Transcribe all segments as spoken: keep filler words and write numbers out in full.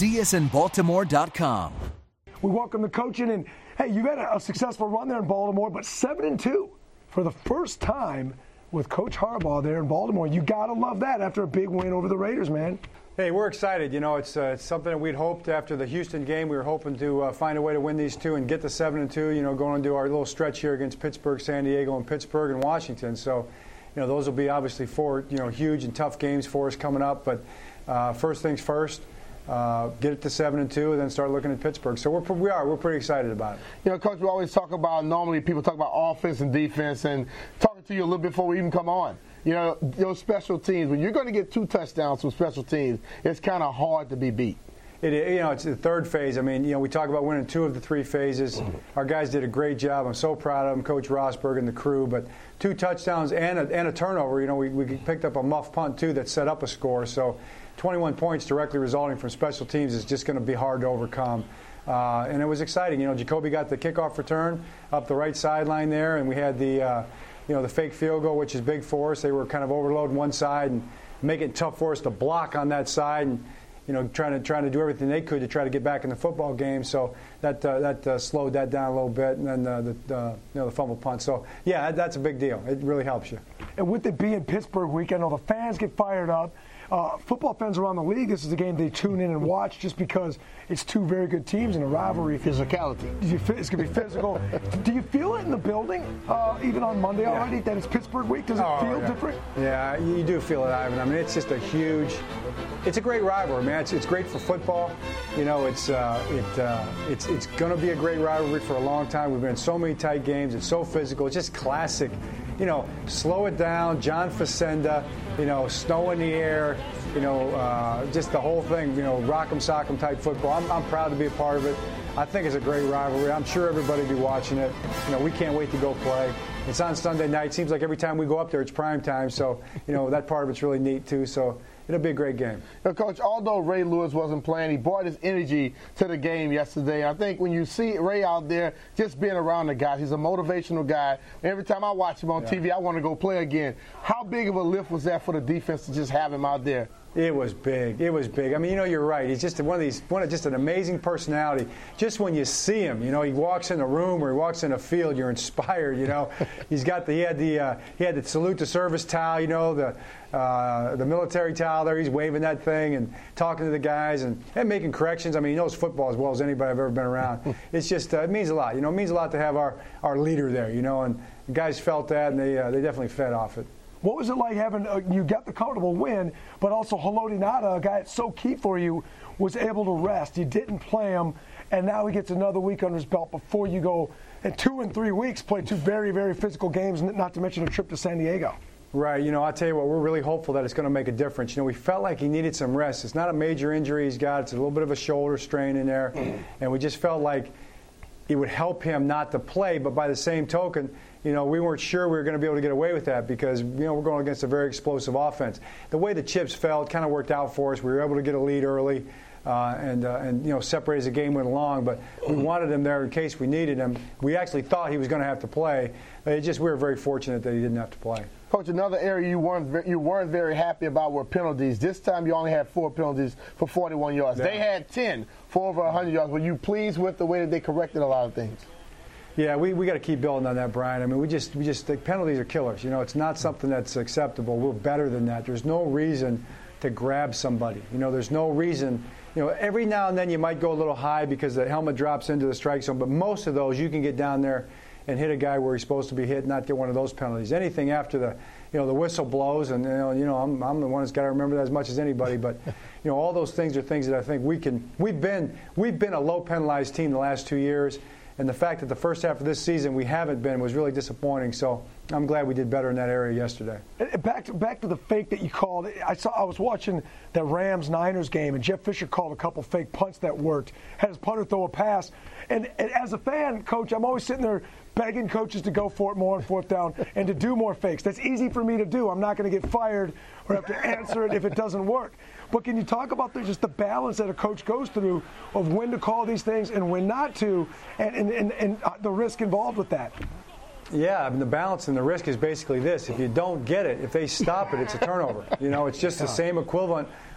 see us in baltimore dot com. We welcome the coach in, and hey, you had a, a successful run there in Baltimore, but seven and two for the first time with Coach Harbaugh there in Baltimore. You gotta love that after a big win over the Raiders, man. Hey, we're excited. You know, it's, uh, it's something that we'd hoped after the Houston game. We were hoping to uh, find a way to win these two and get to seven and two. You know, going into our little stretch here against Pittsburgh, San Diego, and Pittsburgh and Washington. So, you know, those will be obviously four, you know, huge and tough games for us coming up. But uh, first things first, uh, get it to seven and two, and then start looking at Pittsburgh. So we're we are we're pretty excited about it. You know, Coach, we always talk about normally people talk about offense and defense, and talking to you a little bit before we even come on. You know, those special teams, when you're going to get two touchdowns from special teams, it's kind of hard to be beat. It, you know, it's the third phase. I mean, you know, we talk about winning two of the three phases. Our guys did a great job. I'm so proud of them, Coach Rosberg and the crew. But two touchdowns and a, and a turnover. You know, we, we picked up a muff punt, too, that set up a score. So twenty-one points directly resulting from special teams is just going to be hard to overcome. Uh, and it was exciting. You know, Jacoby got the kickoff return up the right sideline there, and we had the uh, – you know, the fake field goal, which is big for us. They were kind of overloading one side and making it tough for us to block on that side, and you know, trying to trying to do everything they could to try to get back in the football game. So that uh, that uh, slowed that down a little bit, and then uh, the uh, you know the fumble punt. So yeah, that, that's a big deal. It really helps you. And with it being Pittsburgh weekend, all the fans get fired up. Uh, football fans around the league, this is the game they tune in and watch just because it's two very good teams in a rivalry. Physicality. It's going to be physical. Do you feel it in the building, uh, even on Monday already, yeah. that it's Pittsburgh week? Does it oh, feel yeah. different? Yeah, you do feel it, Ivan. I mean, it's just a huge – it's a great rivalry, man. It's, it's great for football. You know, it's uh, it uh, it's it's going to be a great rivalry for a long time. We've been in so many tight games. It's so physical. It's just classic. You know, slow it down, John Facenda, you know, snow in the air, you know, uh, just the whole thing, you know, rock'em sock'em type football. I'm, I'm proud to be a part of it. I think it's a great rivalry. I'm sure everybody will be watching it. You know, we can't wait to go play. It's on Sunday night. Seems like every time we go up there, it's prime time. So, you know, that part of it's really neat, too. So it'll be a great game. Now, Coach, although Ray Lewis wasn't playing, he brought his energy to the game yesterday. I think when you see Ray out there just being around the guys, he's a motivational guy. Every time I watch him on yeah. T V, I want to go play again. How big of a lift was that for the defense to just have him out there? It was big. It was big. I mean, you know, you're right. He's just one of these, one of just an amazing personality. Just when you see him, you know, he walks in a room or he walks in a field, you're inspired. You know, he's got the, he had the, uh, he had the salute to service towel. You know, the, uh, the military towel there. He's waving that thing and talking to the guys and, and making corrections. I mean, he knows football as well as anybody I've ever been around. It's just, uh, it means a lot. You know, it means a lot to have our, our leader there. You know, and the guys felt that and they, uh, they definitely fed off it. What was it like having a, you got the comfortable win, but also Haloti Ngata, a guy that's so key for you, was able to rest. You didn't play him, and now he gets another week under his belt before you go, in two and three weeks, play two very, very physical games, not to mention a trip to San Diego. Right. You know, I'll tell you what, we're really hopeful that it's going to make a difference. You know, we felt like he needed some rest. It's not a major injury he's got. It's a little bit of a shoulder strain in there, and we just felt like it would help him not to play, but by the same token, you know, we weren't sure we were going to be able to get away with that because, you know, we're going against a very explosive offense. The way the chips fell, it kind of worked out for us. We were able to get a lead early uh, and, uh, and, you know, separate as the game went along. But we wanted him there in case we needed him. We actually thought he was going to have to play. It just we were very fortunate that he didn't have to play. Coach, another area you weren't you weren't very happy about were penalties. This time you only had four penalties for forty-one yards. Yeah. They had ten for over one hundred yards. Were you pleased with the way that they corrected a lot of things? Yeah, we, we got to keep building on that, Brian. I mean, we just we just the penalties are killers. You know, it's not something that's acceptable. We're better than that. There's no reason to grab somebody. You know, there's no reason. You know, every now and then you might go a little high because the helmet drops into the strike zone, but most of those you can get down there and hit a guy where he's supposed to be hit, not get one of those penalties. Anything after the, you know, the whistle blows, and you know, you know I'm, I'm the one that's got to remember that as much as anybody. But you know, all those things are things that I think we can. We've been we've been a low penalized team the last two years. And the fact that the first half of this season we haven't been was really disappointing. So I'm glad we did better in that area yesterday. Back to back to the fake that you called. I saw. I was watching the Rams-Niners game, and Jeff Fisher called a couple fake punts that worked. Had his punter throw a pass. And, and as a fan, Coach, I'm always sitting there begging coaches to go for it more on fourth down and to do more fakes. That's easy for me to do. I'm not going to get fired or have to answer it if it doesn't work. But can you talk about the, just the balance that a coach goes through of when to call these things and when not to, and, and, and, and the risk involved with that? Yeah, I mean, the balance and the risk is basically this. If you don't get it, if they stop it, it's a turnover. You know, it's just the same equivalent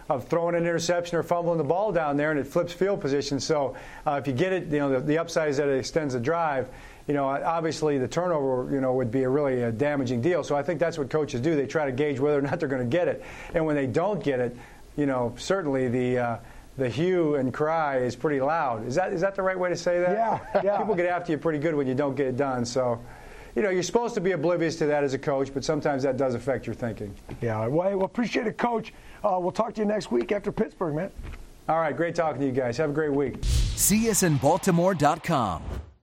of throwing an interception or fumbling the ball down there, and it flips field position. So uh, if you get it, you know, the, the upside is that it extends the drive. You know, obviously the turnover, you know, would be a really a damaging deal. So I think that's what coaches do. They try to gauge whether or not they're going to get it. And when they don't get it, you know, certainly the uh, the hue and cry is pretty loud. Is that is that the right way to say that? Yeah, yeah. People get after you pretty good when you don't get it done. So, you know, you're supposed to be oblivious to that as a coach, but sometimes that does affect your thinking. Yeah, well, well appreciate it, Coach. Uh, we'll talk to you next week after Pittsburgh, man. All right, great talking to you guys. Have a great week. See us in Baltimore dot com.